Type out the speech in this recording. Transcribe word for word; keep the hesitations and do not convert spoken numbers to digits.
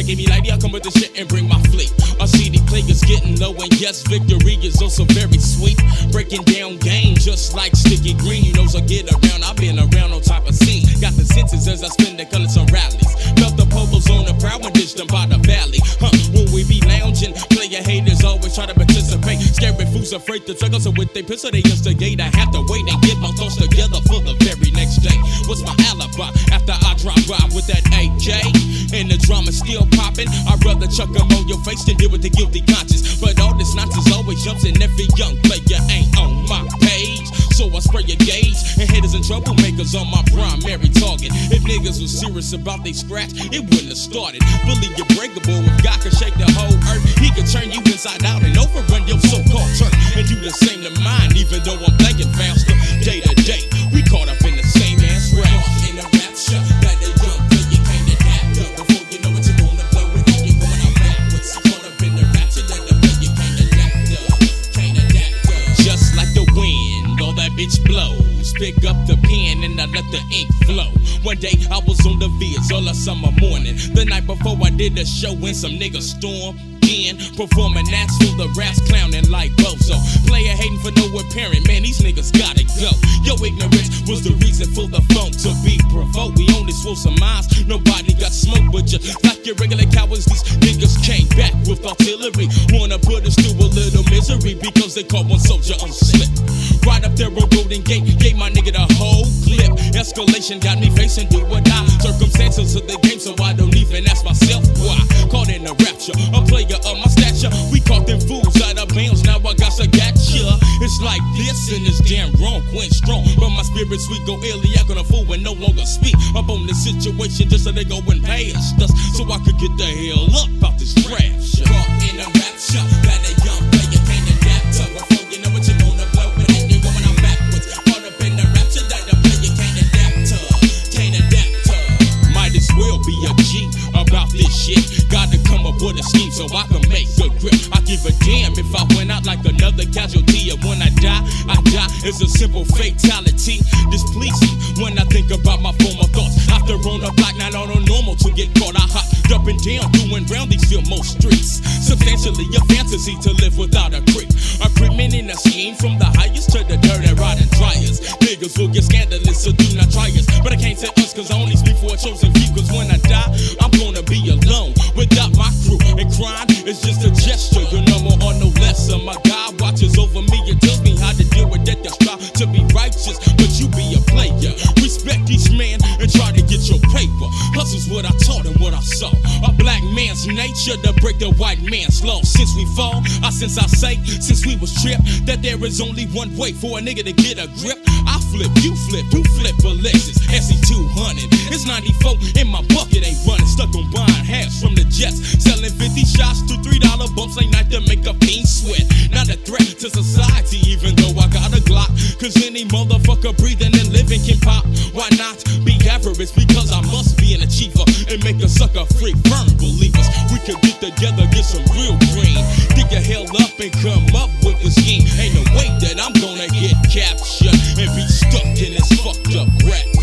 Gave me like, yeah, I come with the shit and bring my fleet. Our C D players getting low, and yes, victory is also very sweet. Breaking down game just like Sticky Green. You know, so get around. I've been around on type of scene. Got the senses as I spend the colors on rallies. Felt the polos on the proud and ditched them by the valley. Huh, when we be lounging, player haters always try to participate. Scary fools afraid to tug us with they pistol, they instigate. I have to wait and get my thoughts together for the very next day. What's my alibi after I drop by with that A K? And the drama still popping. I'd rather chuck them on your face than deal with the guilty conscience. But all this nonsense always jumps, and every young player ain't on my page. So I spray a gauge, and haters and troublemakers on my primary target. If niggas was serious about they scratch, it wouldn't have started. Believe you're breakable. If God could shake the whole earth, he could turn you inside out and overrun your so-called turf. And do the same to mine, even though I'm thinking faster. Day to day, we caught up in the same ass rap. In a rapture, that they young player can't adapt up. Before you know it, you're gonna blow it, and you're going out backwards. Caught up in the rapture, that the player can't adapt up. Can't adapt up. Just like the wind, all that bitch blows. Pick up the pen and I let the ink flow. One day I was on the vids all a summer morning. The night before I did a show and some niggas stormed in. Performing acts full of raps clowning like Bozo. Player hating for no apparent, man, these niggas gotta go. Yo, ignorance was the reason for the phone to be provoked. We only swore some minds, nobody got smoked. But just like your regular cowards, these niggas came back with artillery. Wanna put us through a little misery because they caught one soldier on slip. Right up there on Golden Gate, gave my nigga the whole clip. Escalation got me facing do or die. Circumstances of the game, so I don't even ask myself why. Caught in a rapture, a player of my stature. We caught them fools out of bounds, now I got to gotcha. It's like this and it's damn wrong, Quinn strong. But my spirit sweet, go iliac on a fool and no longer speak up on the situation just so they go and past us. So I could get the hell up out this rapture. Caught in a rapture, that a young player can't adapt to. Before you know it, you're gonna blow it and you're going out backwards. Caught up in the rapture, that a player can't adapt to. Can't adapt to. Might as well be a G about this shit. Gotta come up with a scheme so I can make good grip. I give a damn if I went out like another casualty. And when I die, I die. It's a simple fatality. Displeasing when I think about my former thoughts. After on the block, not on a normal to get caught. I hopped up and down, doing round these still most streets. Substantially a fantasy to live without a creep. A criminal in a scheme from the highest to the dirt and riding dryers. Niggas will get scandalous, so do not try us. But I can't say us, cause I only speak for a chosen few. Cause when I die, I'm gonna be alone without my crew. And crime is just a gesture, you're no more or no lesser. My God watches over me and tells me how to deal with that. I strive to be righteous, but you be a player. Respect each man and try to get your paper. Hustle's what I taught and what I saw. A black man's nature to break the white man's law. Since we fall, I since I say, since we was tripped, that there is only one way for a nigga to get a grip. I flip, you flip, you flip a Lexus S E two hundred. It's ninety-four in my bucket, ain't running. Stuck on buying halves from the Jets. Selling fifty shots to three dollar bumps ain't night to make a fiend sweat. Not a threat to society, even though I got a Glock. Cause any motherfucker breathing and living can pop. Why not be average? Because I must be an achiever and make a sucker free firm believers. We could get together, get some real green. Dig your hell up and come up with a scheme. Ain't no way that I'm gonna get captured and be stuck in this fucked up rap.